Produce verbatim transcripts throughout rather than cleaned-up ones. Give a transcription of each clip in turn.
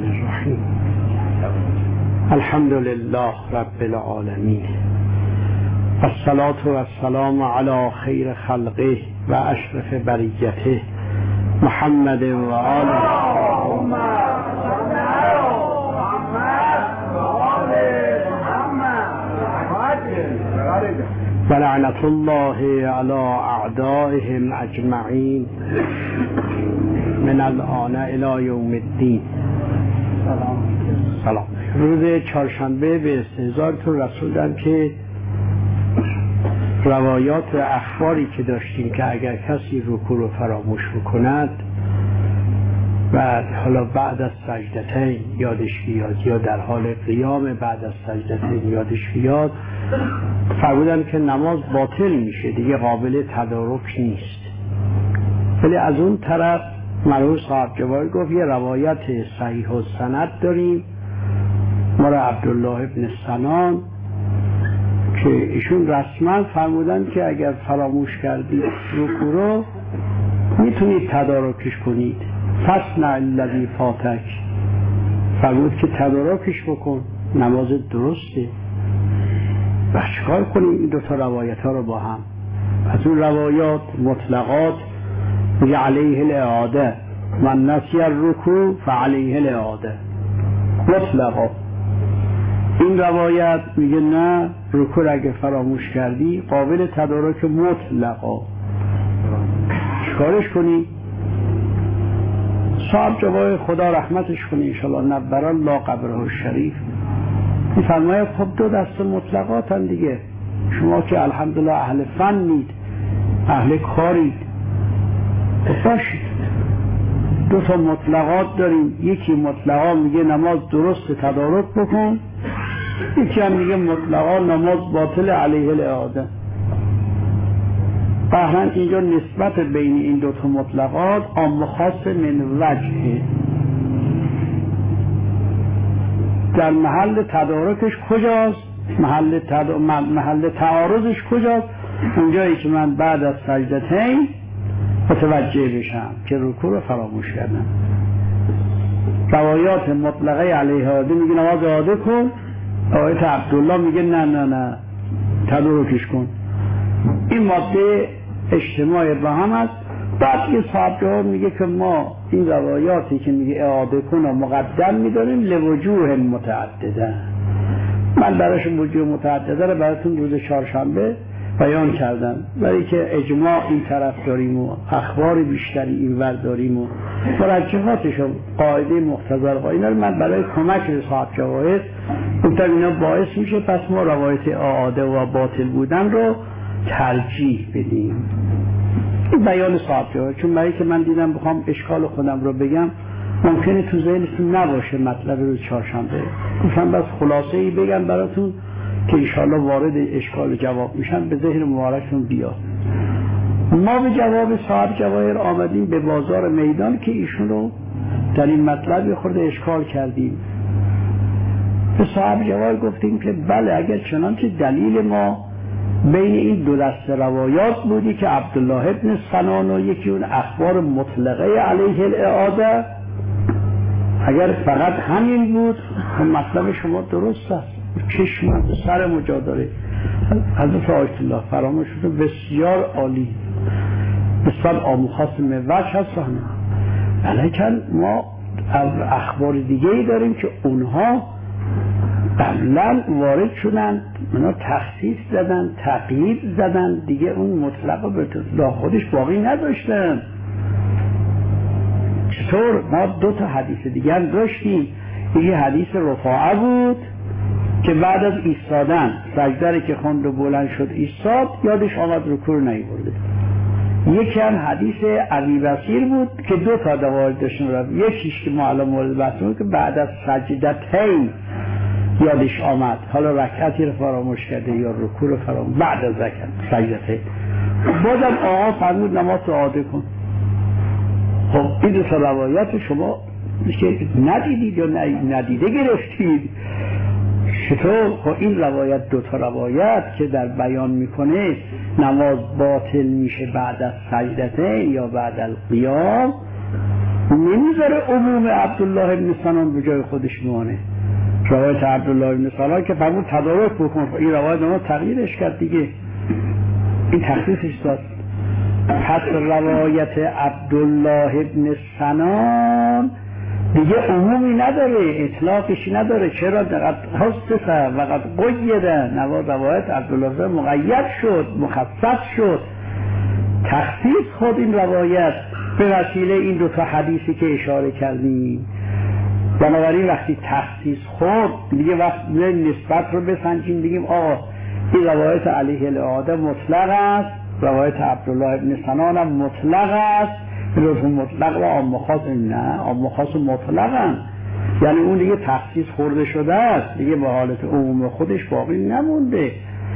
الرحمن الرحیم. الحمد لله رب العالمین و الصلاة و السلام علی خیر خلقه و اشرف بریته محمد و آله و لعنت الله علی اعدائهم اجمعین من الآن الی یوم الدین. سلام. روز چهارشنبه به استحضارتون رسوندم که روایات و اخباری که داشتیم که اگر کسی رکوع رو فراموش بکند و حالا بعد از سجدتین یادش بیاد یا در حال قیام بعد از سجدتین یادش بیاد، فرمودن که نماز باطل میشه، دیگه قابل تدارک نیست. ولی از اون طرف مرحوم صاحب جواهر گفت یه روایت صحیح السند داریم ما را عبدالله ابن سنان که ایشون رسما فرمودن که اگر فراموش کردید رکوع رو میتونید تدارکش کنید. فصنع الذی فاتک، فرمود که تدارکش بکن، نماز درسته. و چیکار کنیم این دوتا روایت ها رو با هم؟ از اون روایات مطلقات میگه علیه الاعاده، من نسی الرکوع فعلیه الاعاده مطلقا. این روایت میگه نه، رکوع اگه فراموش کردی قابل تدارک مطلقا، چیکارش کنی؟ صاحب جواهر خدا رحمتش کنه انشاءالله نبر الله قبره شریف میفرماید خب دو دست مطلقاتن دیگه، شما که الحمدلله اهل فنید، اهل کارید، باشید دو تا مطلقات داریم. یکی مطلقا میگه نماز درست تدارک بکن، یکی هم میگه مطلقا نماز باطل علیه الاعاده. بهرن اینجا نسبت بین این دو تا مطلقات عام خاص من وجهه، در محل تدارکش کجاست؟ محل, تد... محل تعارضش کجاست؟ اونجایی که من بعد از سجدتین متوجه بشم که رکوع رو فراموش کردم. روایات مطلقه علیه الاعاده میگه نماز اعاده کن، آیت عبدالله میگه نه نه نه تدارکش کن. این ماده اجتماع با هم است. بعد یه صاحب جواب میگه که ما این روایاتی که میگه اعاده کن و مقدم میداریم لوجوه متعدده. من براش وجوه متعدده رو براتون روز چهارشنبه بیان کردم، برای که اجماع این طرف داریم و اخبار بیشتری این ور داریم و مرجحاتش و قاعده مقتضی قائل رو من برای کمک به صاحب جواهر گفتم اینا باعث میشه پس ما روایت اعاده و باطل بودن رو ترجیح بدیم. این بیان صاحب جواهر، چون برای که من دیدم بخوام اشکال خودم رو بگم ممکنه تو ذهنتون نباشه مطلب روز چهارشنبه، گفتم بس خلاصه ای بگم براتون که انشاءالله وارد اشکال جواب میشن به ذهن مبارکتون بیاد. ما به جواب صاحب جواهر آمدیم به بازار میدان که ایشون رو در این مطلب خورده اشکال کردیم. به صاحب جواهر گفتیم که بله اگر چنانچه دلیل ما بین این دو دست روایات بودی که عبدالله ابن سنان و یکی اون اخبار مطلقه علیه الاعاده، اگر فقط همین بود مطلب شما درست است، چشم سر مجادله حضرت آیت الله فراموش شده بسیار عالی بسیار آموخاص موج هستن. ولیکن ما از اخبار دیگه ای داریم که اونها قبلا وارد شدن، اونا تخصیص زدن، تقیید زدن، دیگه اون مطلقه به خودش باقی نداشتن. چطور؟ ما دو تا حدیث دیگه هم داشتیم. یکی حدیث رفاعه بود که بعد از ایستادن سجده که خوند و بلند شد ایستاد، یادش آمد رکوع نیاورده. یکی هم حدیث ابی بصیر بود که دو تا دوال داشتن، یکیش که ما الان مورد بحثمون که بعد از سجدتین یادش آمد، حالا رکعتی رو فراموش کرده یا رکوع رو فراموش بعد از رکعت سجدتین. بازم آقا فرمود نماز رو اعاده کن. خب این دو تا روایت شما که ندیدید یا ندیده گرفتید. چطور؟ خب این روایت دو تا روایت که در بیان میکنه نماز باطل میشه بعد از سجدتین یا بعد از قیام، نمیذاره عموم عبدالله ابن سنان به جای خودش میمانه. روایت عبدالله ابن سنان که فرمود تدارک بکن، این روایت ما تغییرش کرد دیگه، این تخصیصش داد. پس روایت عبدالله ابن سنان دیگه عمومی نداره، اطلاقشی نداره. چرا؟ قد خصص و قد قید، نوا روایت عبدالله مقید شد، مخصص شد. تخصیص خود این روایت به وسیله این دو تا حدیثی که اشاره کردیم. بنابراین وقتی تخصیص خود دیگه وقت نسبت رو بسنجیم، بگیم آقا این روایت علیه الاعاده مطلق است، روایت عبدالله ابن سنان هم مطلق است. لطف مطلق و عام خاص نه، عام خاص مطلقن، یعنی اون دیگه تخصیص خورده شده است، دیگه به حالت عموم خودش باقی نمونده.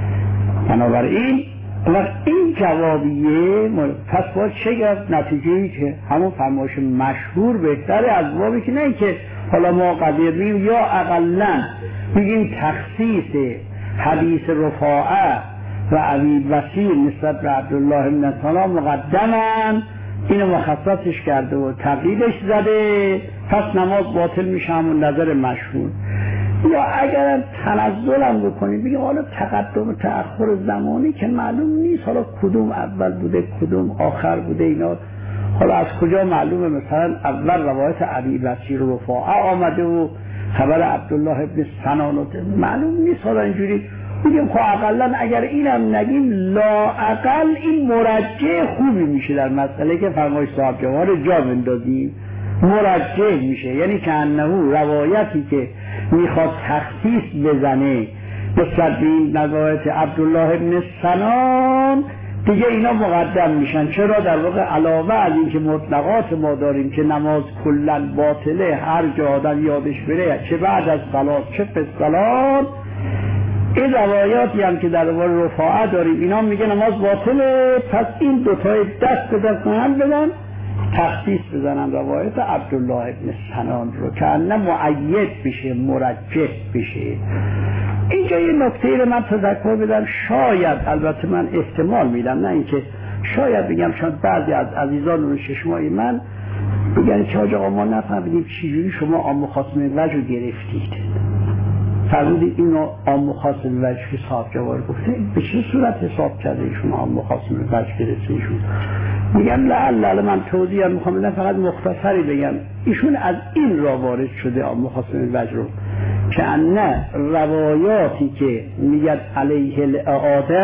بنابراین وقت این جوابیه پس باید چه گفت؟ نتیجه‌ای که همون فرمایش مشهور بهتره از بابی که نه که حالا ما قضیه بگیم یا اقلن بگیم تخصیص حدیث رفاعه و ابی وسیل نسبت به عبدالله ابن سنان مقدمن، اینو مخصصش کرده و تقییدش زده، پس نماز باطل میشه همون نظر مشهور. یا اگر تنزل هم بکنید بگیم حالا تقدم و تأخر زمانی که معلوم نیست حالا کدوم اول بوده کدوم آخر بوده، اینا حالا از کجا معلومه؟ مثلا اول روایت ابی بصیر رفاعه آمده و خبر عبدالله ابن سنان معلوم نیست، حالا اینجوری بگیم خب اقلا اگر اینم نگیم لا اقل این مرجع خوبی میشه در مسئله که فرمایش صاحب جوار جا بندازیم، مرجع میشه، یعنی که انه روایتی که میخواد تخصیص بزنه نسبت به این روایت عبدالله ابن سنان دیگه اینا مقدم میشن. چرا؟ در واقع علاوه از این که مطلقات ما داریم که نماز کلن باطله، هر جا آدم یادش بره، چه بعد از صلات چه پس صلات، این روایاتی هم که در واقع رفاعه داریم اینا میگه نماز باطله، پس این دوتای دست به دست هم بدن تخصیص بزنن روایت عبدالله ابن سنان رو که نه معید بشه، مرجح بشه. اینجا یه نکته رو من تذکر بدم، شاید البته من احتمال میدم، نه اینکه شاید بگم، چون بعضی از عزیزان رو چشمای من بگن که آقا ما نفهمیدیم چجوری شما عام خاص وجه رو گرفتید، فرمودید اینو عام خاص وجه حساب جوار گفته، به چه صورت حساب کرده ایشون عام خاص وجه گرفته ایشون؟ میگم لعل من توضیح هم میخوام بدم، فقط مختصری بگم. ایشون از این را وارد شده عام خاص وجه رو که نه روایاتی که میگن علیه الاعاده،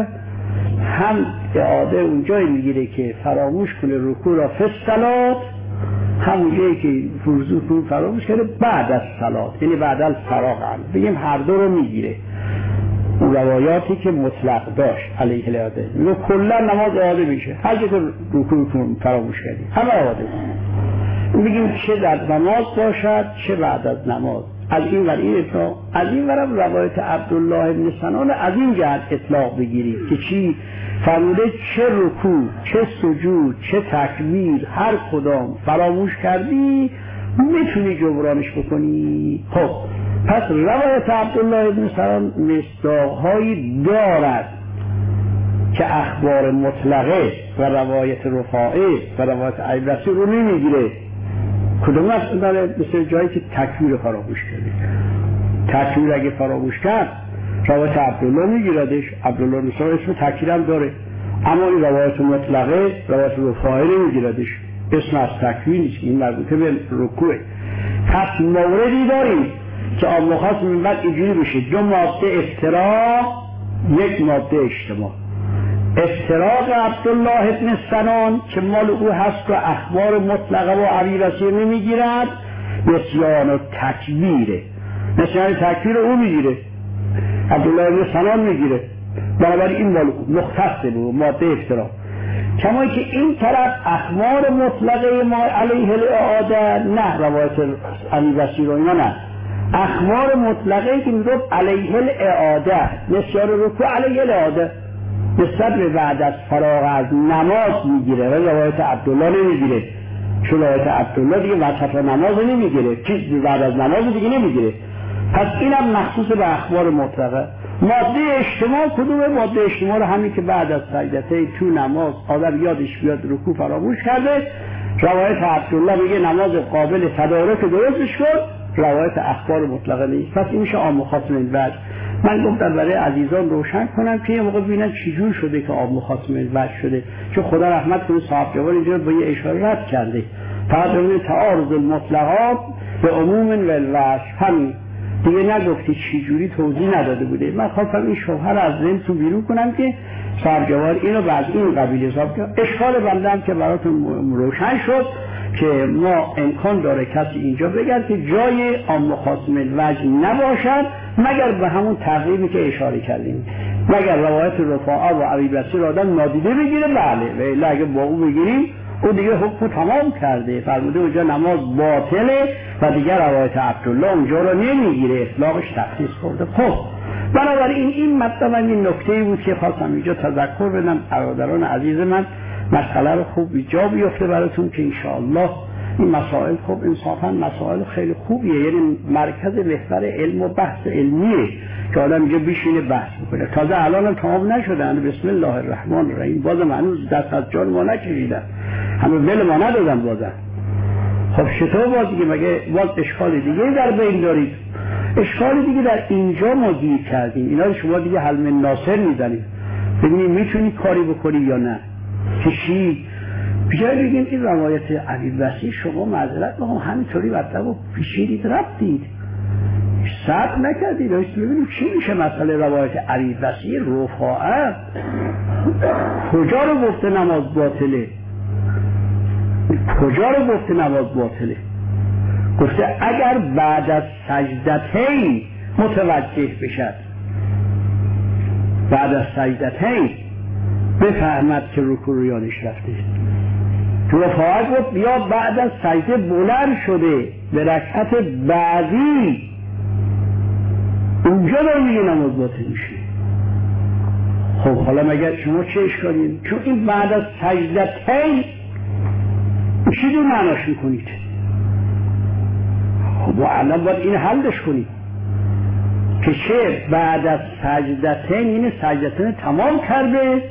هم اعاده اونجایی میگیره که فراموش کنه رکوع را فی الصلات، همون جایی که رکوع فراموش کرده بعد از صلات، یعنی بعد از فراغ هم بگیم هر دو رو میگیره. اون روایاتی که مطلق داشت علیه الاعاده میگه کلا نماز اعاده میشه، هر جا که رکوع فراموش کردی همه اعاده میگیم، چه در نماز باشد چه بعد از نماز. از این ور این اطلاق، از این ورم روایت عبدالله ابن سنان از این جهت اطلاق بگیرید که چی فرموده چه رکوع چه سجود چه تکبیر هر کدام فراموش کردی میتونی جبرانش بکنی. خب پس روایت عبدالله ابن سنان مصداق‌هایی دارد که اخبار مطلقه و روایت رفاعه و روایت عیبرسی رو نمیگیره. کدوم اصلا داره؟ مثل جایی که تکبیر فراموش کرده، تکبیر اگه فراموش کرد روایت عبدالله میگیردش، عبدالله مثلا اسم تکبیر هم داره، اما این روایت مطلقه روایت رفاعه نمیگیردش، اسم از تکبیر نیست، این مربوطه به رکوعه. پس موردی داریم که عام خاص من بعد اینجوری بشه، دو ماده افتراق یک ماده اجتماع. افتراق عبدالله ابن سنان که مال او هست و اخبار مطلقه و عبیرسی نمیگیرد، نسیان و تکبیره، نسیان تکبیر او میگیره، عبدالله ابن سنان میگیره، بنابراین این مال او مختص به ماده افتراق. کما که این طرف اخبار مطلقه ما علیه الاعاده نه، روایت عبیرسی رو اینا نه، اخبار مطلقه که میگه علیه الاعاده، نسیان رکوع علیه الاعاده نسبت به بعد از فراغ از نماز میگیره و روایت عبدالله نمیگیره، چون روایت عبدالله دیگه وسط نماز نمیگیره، چیز بعد از نماز دیگه نمیگیره. پس اینم مخصوص به اخبار مطلقه. ماده اجتماع کدومه؟ ماده اجتماع رو همین که بعد از سجدتین تو نماز آدم یادش بیاد رکوع فراموش کرده، روایت عبدالله میگه نماز قابل تدارک درستش کن، روایت اخبار مطلقه نیست. پس این میشه عام و خاص من وجه. من گفتم برای عزیزان روشن کنم که یه موقع ببینن چجور شده که عام و خاص من وجه شده، چون خدا رحمت کنه صاحب جوان اینجا با یه اشاره رد کرده. فقط ببینید تعارض المطلقات به عموم و الوجه، همین دیگه نگفتی چجوری توضیح نداده بوده. من خواستم این شبهه رو از ذهنتون بیرون کنم که صاحب جوان اینو بعد این قبیل حساب کنم. اشکال بندم که براتون روشن شد که ما امکان داره کسی اینجا بگرد که جای عام و خاص من وجه نباشد مگر به همون تقریبی که اشاره کردیم، مگر روایت رفاعه و ابی بصیر را آدم نادیده بگیره، بله، ولی اگه با او بگیریم او دیگه حکم تمام کرده، فرموده اونجا نماز باطله و دیگر روایت عبدالله اونجا رو نمیگیره، اطلاقش تخصیص کرده. خب بنابراین این مطلب این نکته بود که خواستم اینجا تذکر بدم برادران عزیز من، مسئله رو خوب جا بیفته براتون که انشاءالله این مسائل خوب انصافا مسائل خیلی خوبیه، یعنی مرکز محور علم و بحث علمیه که آدم اینجا بشینه بحث بکنه. تازه الان هم تمام نشدن، بسم الله الرحمن الرحیم، بازم هنوز دست از جان ما نکشیدن، هنوز دل ما ندادن بازم. خب چطور باز دیگه؟ مگه باز اشکال دیگه در بین دارید؟ اشکال دیگه در اینجا ما گیر کردیم، اینا رو شما دیگه حل من ناصر میزنید ببینید میتونید کاری بکنی یا نه. چی؟ بیایی بگیم این روایت ابی بصیر شما معذرت میخوام همینطوری مطلب رو پیچیدید رفتید، صبر نکردید داشت ببینیم چی میشه مسئله روایت ابی بصیر. رفاعه کجا رو گفته نماز باطله؟ کجا رو گفته نماز باطله؟ گفته اگر بعد از سجدتین متوجه بشد، بعد از سجدتین بفهمد که رکوع رو یادش رفته. رفاعه گفت یا بعد از سجده بلند شده به رکعت بعدی، اونجا داره میگه نماز باطل میشه. خب حالا مگر شما چه اشکالید؟ چون این بعد از سجدتین چی دو معناش میکنید؟ خب و الان باید این حلش کنید که چه بعد از سجدتین، این سجدتین تمام کرده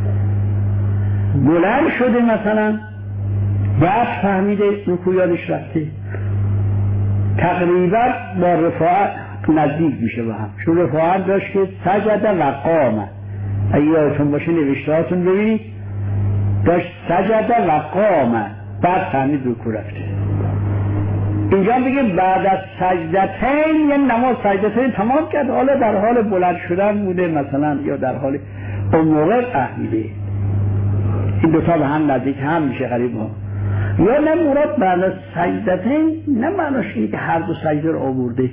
بلند شده مثلا بعد فهمیده رکوع یادش رفته، تقریبا با رفاعه نزدیک میشه با هم، چون رفاعه داشت که سجده و قامه، اگه یادتون باشه نوشتهاتون ببینید داشت سجده و قامه بعد فهمید رکوع رفته. اینجا بگه بعد از سجدتین یعنی نماز سجدتین تمام کرد، حالا در حال بلند شدن بوده مثلا یا در حال اون موقع فهمیده. این دوتا به هم نزدیک هم میشه غریب ها. یا نه مراد بعد از سجدتین نه معناش اینه که هر دو سجده رو آورده.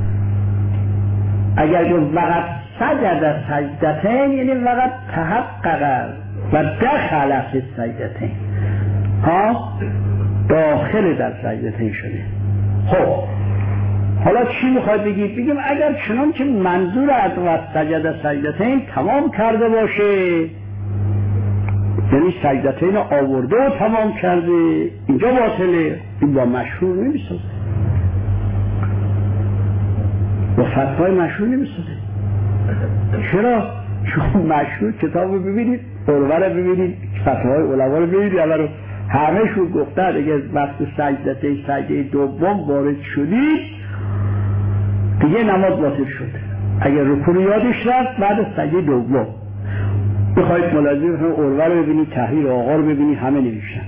اگر جو وقت سجد سجدتین یعنی وقت تحقق و دخل فی سجدتین، ها داخل در سجدتین شده. خب حالا چی میخواید بگید؟ بگیم اگر چنان که منظور از وقت سجد سجدتین تمام کرده باشه، یعنی سجدتین آورده و تمام کرده، اینجا باطله. این با مشهور نمیسازه، با فتوای مشهور نمیسازه. چرا؟ چون مشهور کتاب رو ببینید، عروه رو ببینید، فتوای علما رو ببینید، اول همه شون گفتن اگر وقت سجدتین سجده دوم وارد شدید دیگه نماز باطل شد. اگر رکوع یادش رفت بعد از سجده دوم بخواید ملاحظه کنید، عروه رو ببینید، تحریر آقا رو ببینید، همه نوشتن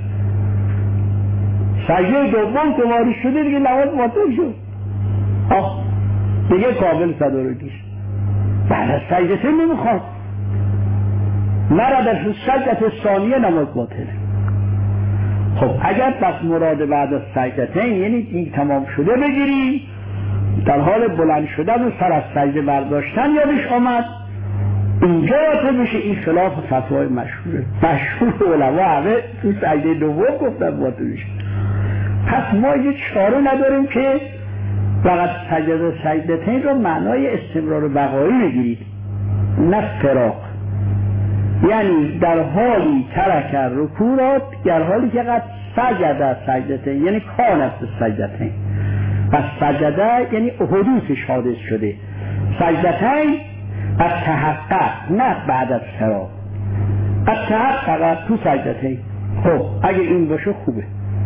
سجده دوم که وارد شده دیگه نماز باطل شد، آه دیگه قابل تدارکیه. بعد از سجدتین نمیخواد، مرا در سجده ثانیه نماز باطله. خب اگر پس مراد بعد از سجدتین یعنی این تمام شده بگیری، در حال بلند شدن و سر از سجده برداشتن یادش آمد، اینجا باطل میشه. این خلاف فتوای مشهوره، مشهور علما همه تو سجده دوم گفتن باطل میشه. پس ما یه چاره نداریم که فقط سجده سجدتین رو معنای استمرار بقایی بگیرید، نه فراق. یعنی در حالی ترک رکوعات، در حالی که قد سجده سجدتین یعنی کانت سجدتین، پس سجده یعنی حدوثش حادث شده، سجدتین از تحقق نه بعد از فراق، از تحقق تو سجدتین. خب اگه این باشه خوبه،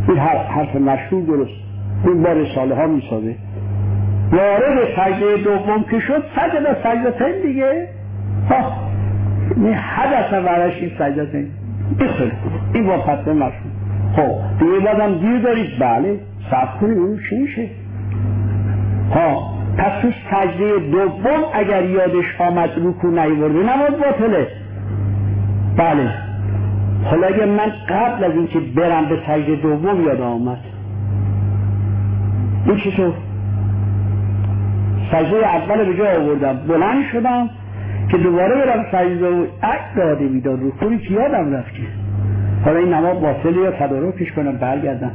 این حرف, حرف مشهور درست این با رساله ها میسازه. وارد سجده دوم که شد سجده سجدتین دیگه ها این حدث ورش این سجدتین این خیلی خوب این با فتوه مشهور. خب دیگه بازم دیر دارید بله صبر کنید اون چی میشه ها. پس تو سجده دوم اگر یادش آمد رکوع نیورده نماز باطله. بله حالا اگر من قبل از اینکه برم به سجده دوم یاد آمد این چطور؟ سجده اول به جا آوردم بلند شدم که دوباره برم سجده دوم عقل داده بیدار رکوعی که یادم رفته. حالا این نماز باطله یا تدارکش کنم برگردم.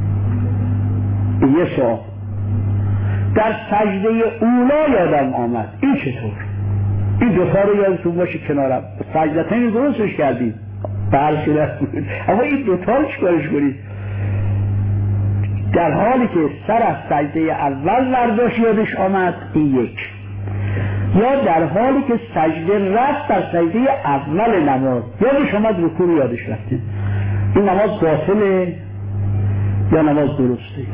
یه سوال در سجده اولا یادم آمد این چطور؟ این دوتا رو یادتون باشه کنارم سجدتین درستش کردیم برشده اما این دوتا رو چکارش کنید؟ در حالی که سر از سجده اول برداشت یادش آمد این یک، یا در حالی که سجده رفت در سجده اول نماز یادش آمد رکوع رو یادش رفته. این نماز باطله یا نماز درسته؟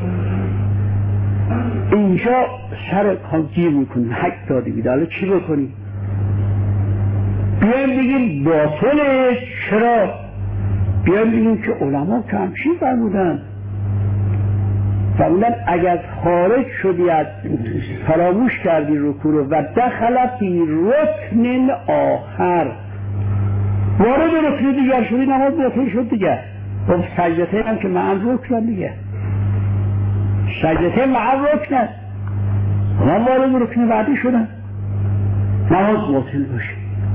اینجا سر کام گیر میکنیم حق دادی بیده حالا چی بکنیم؟ بیایم بگیم باطله. چرا؟ بیایم بگیم که علما که همچین فرمودن فرمودن اگر خارج شدی از فراموش کردی رکوع رو و دخلت فی رکن آخر وارد رکن دیگر شدی نماز باطل شد دیگه. خب سجدتین هم که معن رکن دیگه سجدتین معن رکن من وارد رکن بعدی شدن نماز باطل باشه.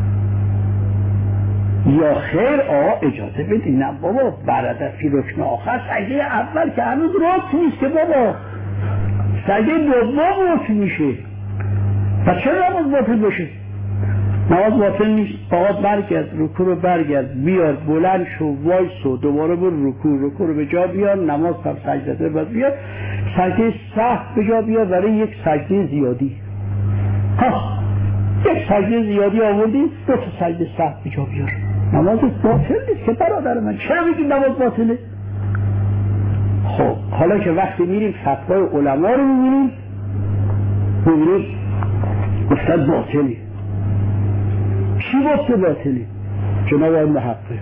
یا خیر آقا اجازه بدین نه بابا برادر فی رکن آخر سجده اول که هنوز رکن نیست که بابا سجده دوم رکن میشه و چرا نماز باطل باشه؟ نماز باطل نیست. آقا برگرد رکوع رو برگرد بیار بلند شو وایسو دوباره بر رکوع رکوع رو به جا بیار نماز هم سجده باز بیار سجده سهو به جا بیار برای یک سجده زیادی ها یک سجده زیادی آوردی دو تا سجده سهو به جا بیار نماز باطل نیست که برادر من. چرا میگیم نماز باطله؟ خب حالا که وقتی میریم فتوای علما رو میبینیم میبینیم گفتن باطلی. چی گفته باطلی؟ جناب آقای محقق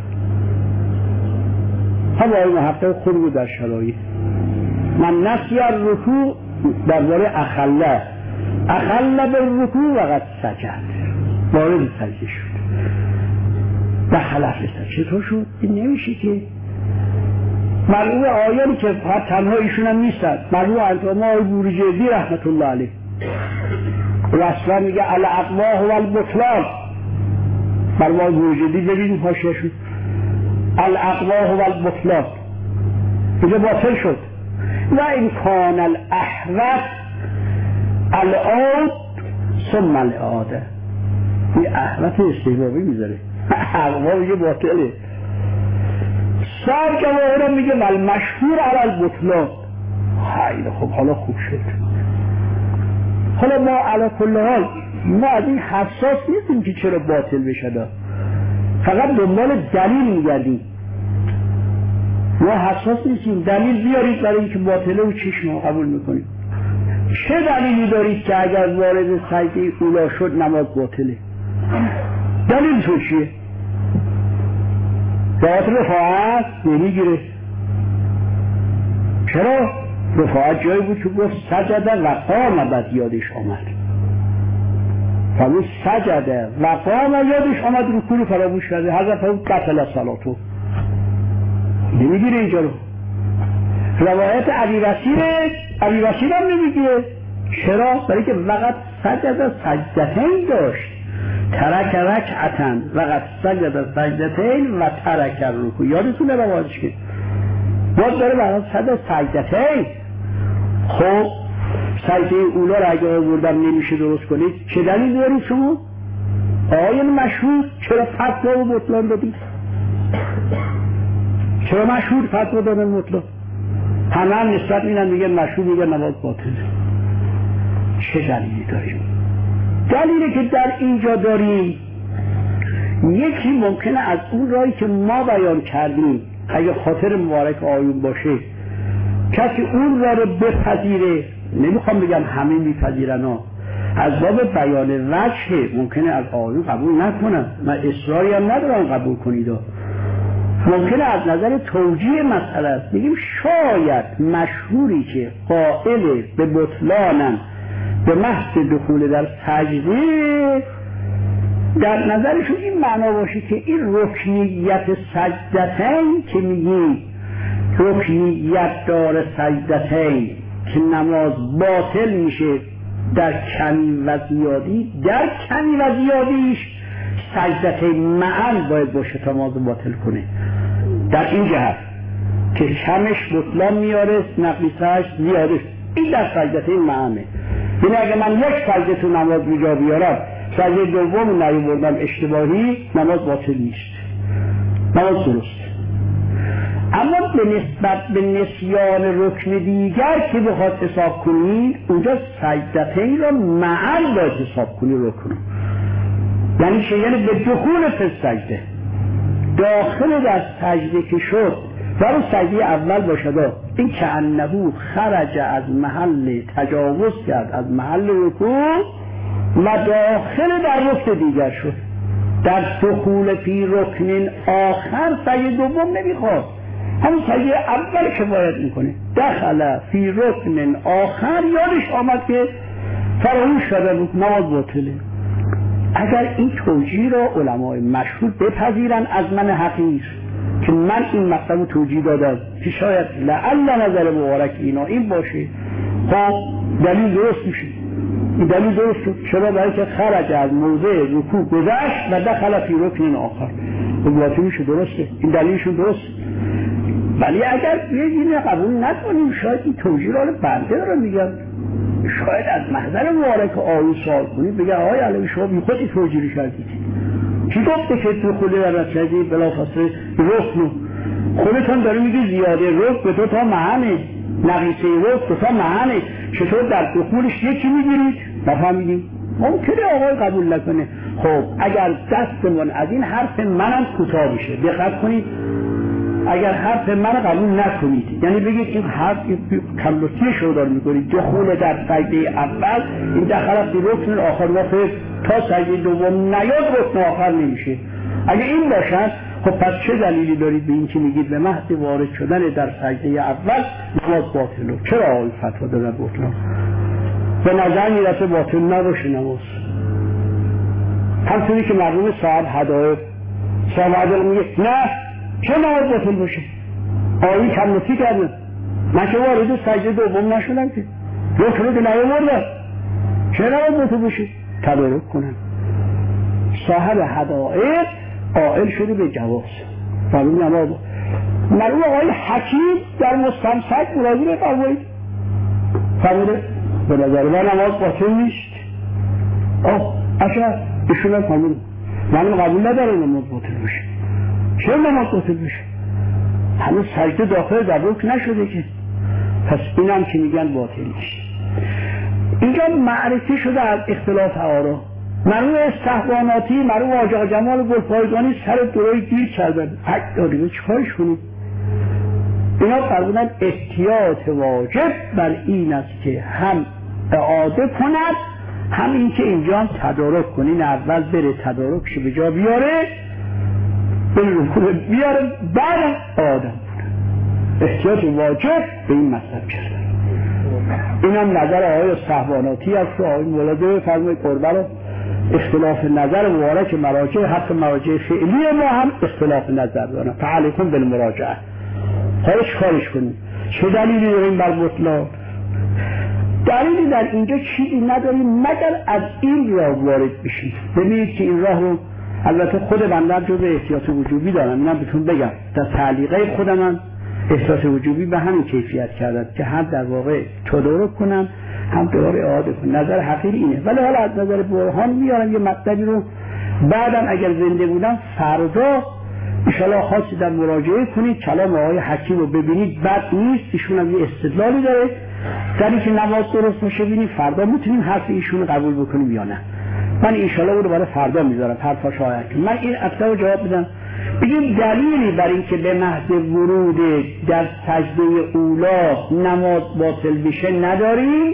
هم آقای محقق خود بود در شرایط من نسی الرکوع درباره اخله اخله به رکوع وقت سجد وارد سجده شد به خلف رسد. چطور شد؟ این نمیشه که معلومه آیانی که فقط تنها ایشون هم نیستن معلومه انتما آقای بروجردی رحمت الله علیه رسلا میگه الاقواه و البطلان بر آقای بروجردی ببینیم حاشیه‌شون الاقواه و البطلان اینجا باطل شد و این کان الاحوط العود ثم الاعاده. این احوط استحبابی میذاره اقواه میگه باطله سر که واقعا میگه ول مشهور علی البطلان. خیلی خب حالا خوب شد. حالا ما علی کل حال ما از این حساس نیستیم که چرا باطل بشه فقط دنبال دلیل میگردیم. ما حساس نیستیم دلیل بیارید برای اینکه باطله و چشم قبول میکنیم. چه دلیلی دارید که اگر وارد سجده اولا شد نماز باطله؟ دلیل تو چیه؟ باید رفاعت نمیگیره. چرا؟ رفاعت جایی بود که گفت سجده و قام بعد یادش آمد فرمود سجده و قام یادش آمد رکوع رو فراموش کرده حضرت فرمود بطل صلاتو نمیگیره اینجا رو. روایت ابی بصیر ابی بصیر هم نمیگیره. چرا؟ برای که وقت سجده سجدتین داشت ترک رکعتن وقت سجده سجدتین و ترک رکوع. یادتونه روایتش که باز داره وقت سجده سجدتین. خب سجده اولا را اگه آوردم نمیشه درست کنید چه دلیل دارید شما؟ آیه مشهور چرا فتوا و بطلان دادید؟ چرا مشهور فتوا دادن مطلق؟ همه هم نسبت میدن میگن مشهور میگن نماز باطله. چه دلیلی داریم؟ دلیلی که در اینجا داریم یکی ممکنه از اون راهی که ما بیان کردیم اگه خاطر مبارک آیون باشه کسی اون را رو بپذیره، نمیخوام بگم همه میپذیرن ها، از باب بیان وجه ممکنه از آقایون قبول نکنن، من اصراری هم ندارم قبول کنید، ممکنه از نظر توجیه مسئله است بگیم شاید مشهوری که قائل به بطلانن به محض دخول در سجده در نظرشون این معنا باشه که این رکنیت سجدتین که میگیم رکنیت داره سجدتین که نماز باطل میشه در کمی و زیادی، در کمی و زیادیش سجدتین معن باید باشه تا نماز باطل کنه. در این جهت که کمش بطلان میاره نقیصهش زیادش، این در سجدتین معنه. یعنی اگه من یک سجده تو نماز بجا بیارم سجده دوم نیاوردم اشتباهی، نماز باطل نیست، نماز درست. اما به نسبت به نسیان رکن دیگر که بخواد حساب کنید اونجا سجدتین را معن باید حساب کنی رکن، یعنی چه؟ یعنی به دخول پس سجده داخل در سجده که شد برای سجده اول باشد، این که انهو خرج از محل تجاوز کرد از محل رکوع و داخل در رکن دیگر شد. در دخول فی رکن آخر سجده دوم نمیخواد، همون سجده اول که باید میکنه. دخل فی رکن آخر یادش آمد که فراموش شده بود، نماز باطله. اگر این توجیه را علمای مشهور بپذیرن از من حقیر که من این مطلب رو توجیه دادم که شاید لعل نظر مبارک اینا این باشه، خب دلیل درست میشه. این دلیل درست شد. چرا؟ برای که خرج از موضع رکوع گذشت و دخل فی رکن آخر، باطل میشه. درسته، این دلیلشون درست. ولی اگر یه قبول نکنیم شاید این توجیه را بنده دارم میگم، شاید از محضر مبارک آیه سوال کنید بگه آقای علوی شما بی خودی توجیه کردید، کی گفته که تو خود در رسیدی بلافاصله رکن خودتون داره میگه زیاده رکن به دو تا معنی، نقیصه رکن دو تا معنی، چطور در دخولش یکی میگیرید؟ نفهمیدیم. ممکنه آقای قبول نکنه. خب اگر دستمون از این حرف منم کوتاه میشه، دقت کنید، اگر حرف من قبول نکنید یعنی بگید این حرف کملوتیش رو دار میکنید، دخول در سجده اول این دخل فی رکن آخر وقت تا سجده دوم نیاد رکن آخر نمیشه. اگه این باشد خب پس چه دلیلی دارید به این که میگید به محض وارد شدن در سجده اول نماز باطله؟ چرا آقای فتوا دادن باطله؟ به نظر میرسه باطل نباشه نماز، همطوری که مرحوم صاحب هدایق صاحب هدایق میگه نه چه نماز باطل باشه؟ آیه کمنوتی کردن، من که وارد سجده دوم نشدم که رکن رو که نیاوردم، چه نماز باطل باشه؟ تدارک کنن. صاحب هدایق قائل شده به جواز فرمون نماز. مرحوم آقای حکیم در مستمسک مراجعه فرمایید، فرموده به نظر من نماز باطل نیست. آه اصلا ایشون هم فرموده من قبول ندارم نماز باطل باشه. چرا نماز باطل بشه؟ هنوز سجده داخل در رکن نشده که، پس اینم که میگن باطل میشه. اینجا معرفی شده از اختلاف آرا. مرحوم استحواناتی، مرحوم آقا جمال گلپایگانی سر دروی گیر کردن، حق داریم چیکارش کنیم؟ اینا فرمودن احتیاط واجب بر این است که هم اعاده کند، هم این که اینجا هم تدارک کنین، اول بره تدارکش به جا بیاره بره بیاره بعد آدم احتیاط واجب به این مطلب کردن. این هم نظر آقای صحباناتی است و آقای مولاده فرمای قربه رو اختلاف نظر مبارک مراجع، حتی مراجع فعلی ما هم اختلاف نظر دارن. فعلیکم بالمراجعه. خواهش کارش کنیم. چه دلیلی داریم بر بطلان؟ دلیلی در اینجا چیزی نداریم مگر از این راه وارد بشیم. ببینید که این راه رو البته خود بنده جزء احتیاط وجوبی دارم، اینم بهتون بگم در تعلیقه خودم من احتیاط وجوبی به همین کیفیت کردم که هم در واقع تدارک کنم هم دوباره اعاده کنم. نظر حقیقی اینه، ولی حالا از نظر برهان میارم یه مطلبی رو بعدم اگر زنده بودم فردا انشاءالله خاصی در مراجعه کنید کلام آقای حکیم رو ببینید، بد نیست، ایشون هم یه استدلالی داره در اینکه نماز درست باشه، ببینید فردا میتونیم حرف ایشون رو قبول بکنیم یا نه. من انشاءالله اون رو برای فردا میذارم حرفاش آقای حکیم. من این اصلا رو جواب بدم بگیم دلیلی برای اینکه به محض ورود در سجده اولا نماز باطل بشه نداریم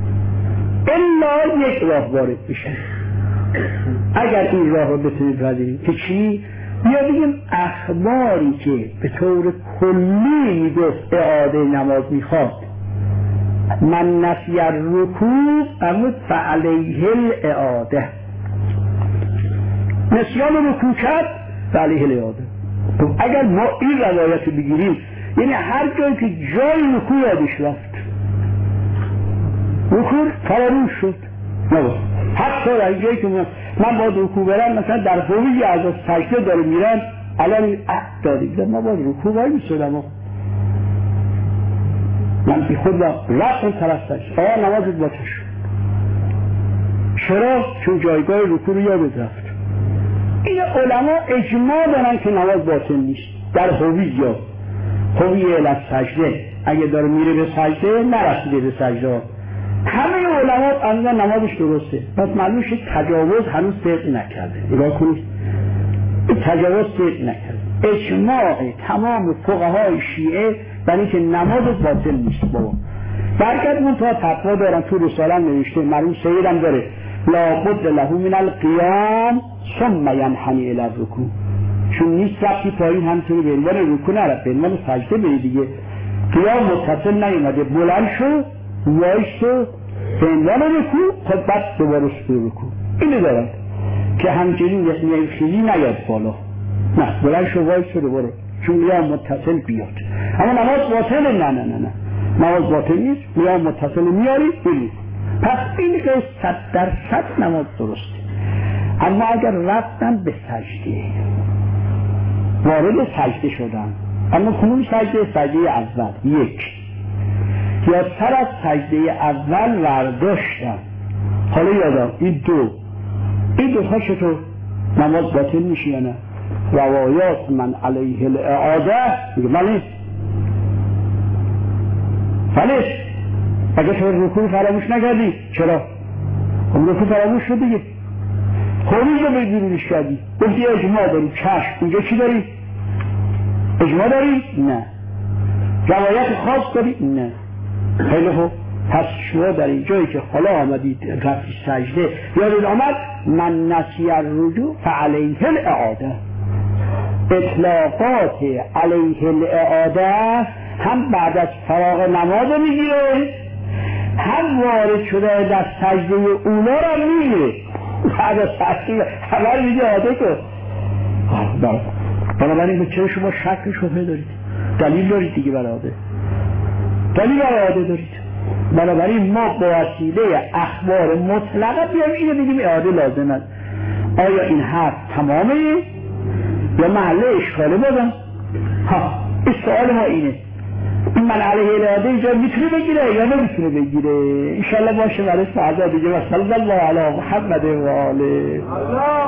الا یک راه وارد بشه. اگر این راه رو بتونید پذیریم که چی؟ یا بگیم اخباری که به طور کلی میگفت اعاده نماز میخواد، من نسی الرکوع اما فعلیه الاعاده، نسیان رکوع کرد فعلیه الاعاده. اگر ما این روایت رو بگیریم یعنی هر جایی که جای رکوع یادش رفت رکوع فراموش شد نبود. حتی در جایی که من, من باید رکوع برم مثلا در حویی از سجده داره میرم الان این عهد داریم من باید رکوع باید میسودم من بی خود با رفتم طرفتش آیا نمازت باطل شد. چرا؟ چون جایگاه رکوع رو یادت رفت. این علما اجماع دارن که نماز باطل نیست در حوی یا حوی الى سجده. اگه داره میره به سجده نرسیده به سجده همه علما اندازه نمازش درسته. پس معلوم شد تجاوز هنوز صدق نکرده. نگاه کنید تجاوز صدق نکرده. اجماع تمام فقهای شیعه برای که نماز باطل نیست. بابا برکت من تا تقوا دارن تو رساله نوشته مرحوم سیدم داره لا بد له من القیام ثم ینحنی الی الرکوع. چون نیست رفتی پایین همینطوری به عنوان رکوع نرفت به عنوان سجده بری دیگه. قیام متصل نیومده بلند شو وایسو به عنوان رکوع خود بعد دوباره شروع رکوع. اینو دارن که همچنین خیلی نیاد بالا نه بلند شو وایسو دوباره چون قیام متصل بیاد. اما نماز باطل نه نه نه نه نماز باطل نیست. قیام متصل میاری بری. پس این که صد درصد نماز درسته. اما اگر رفتن به سجده وارد سجده شدن اما کنون سجده سجده اول یک یا سر از سجده اول ورداشتن حالا یادم این دو این دو تا چطور نماز باطل میشه یا نه؟ روایات من علیه الاعاده میگه ولی ولی اگه تو رکوع فراموش نکردی چرا؟ خب رکوع فراموش شد دیگه خوریج رو بگیرونش کردی گفتی اجماع داری چشم اینجا چی داری؟ اجماع داری؟ نه. روایت خاص داری؟ نه. خیلی خوب پس شما در این جایی که حالا آمدید رفتی سجده یادت آمد من نسی الرجوع فعلیه الاعاده. اطلاقات علیه الاعاده هم بعد از فراغ نماز میگیره هم وارد شده در سجده اولا را میگیره بعد از سجده خبر میگه اعاده کن. بنابراین چرا شما شک شبهه دارید؟ دلیل دارید دیگه برای اعاده دلیل برای اعاده دارید. بنابراین ما با وسیله اخبار مطلقه بیایم اینو بگیم اعاده لازم است. آیا این حرف تمامه یا محله اشکاله بازم؟ ها این سوال ما اینه این من علیه الاعاده اینجا میتونه بگیره یا نمیتونه بگیره؟ انشالله باشه برای فردا دیگه و صلی الله علی محمد و آله.